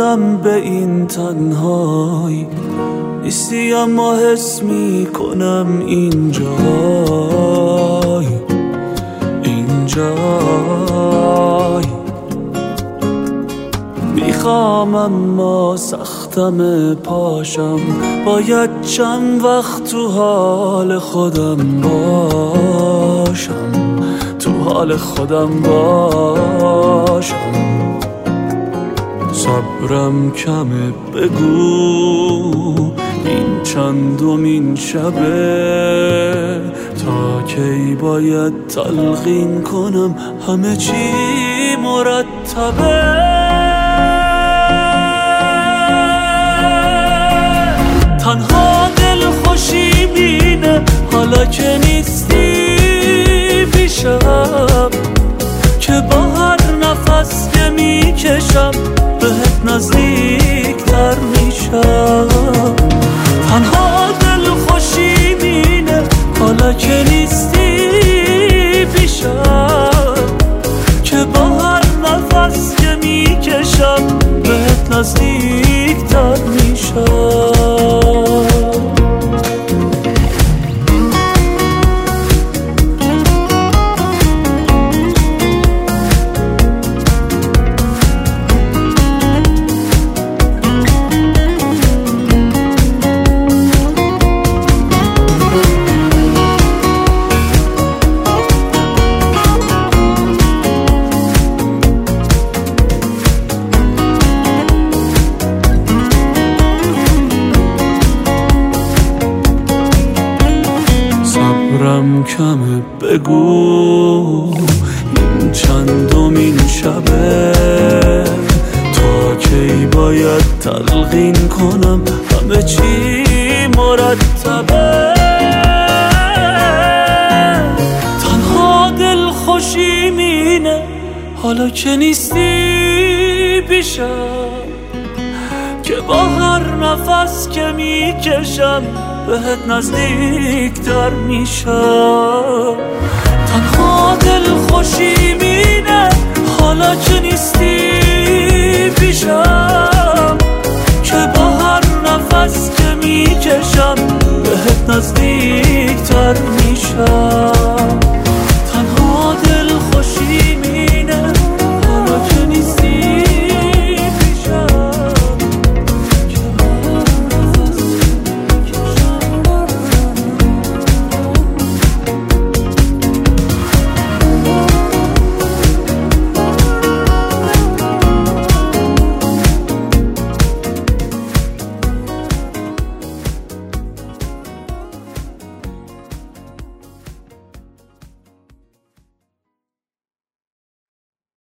ندارم به این تنهایی، نیستی اما حس میکنم اینجای میخوام اما سختم پاشم، باید چند وقت تو حال خودم باشم، تو حال خودم باشم. صبرم کمه، بگو این چندمین شبه، تا کی باید تلقین کنم همه چی مرتبه. تنها دل خوشی بینه حالا که نیستی پیشم، که با هر نفس که میکشم بهت نزدیکتر میشم. تنها دل خوشی بینه حالا که نیستی پیشم، که با هر نفس که میکشم بهت نزدیکتر میشم. صبرم کمه، بگو این چندمین شبه، تا کی باید تلقین کنم همه چی مرتبه. تنها دل خوشی مینه حالا که نیستی پیشم، که با هر نفس که میکشم بهت نزدیکتر میشم. تنها دل خوشی مینه حالا که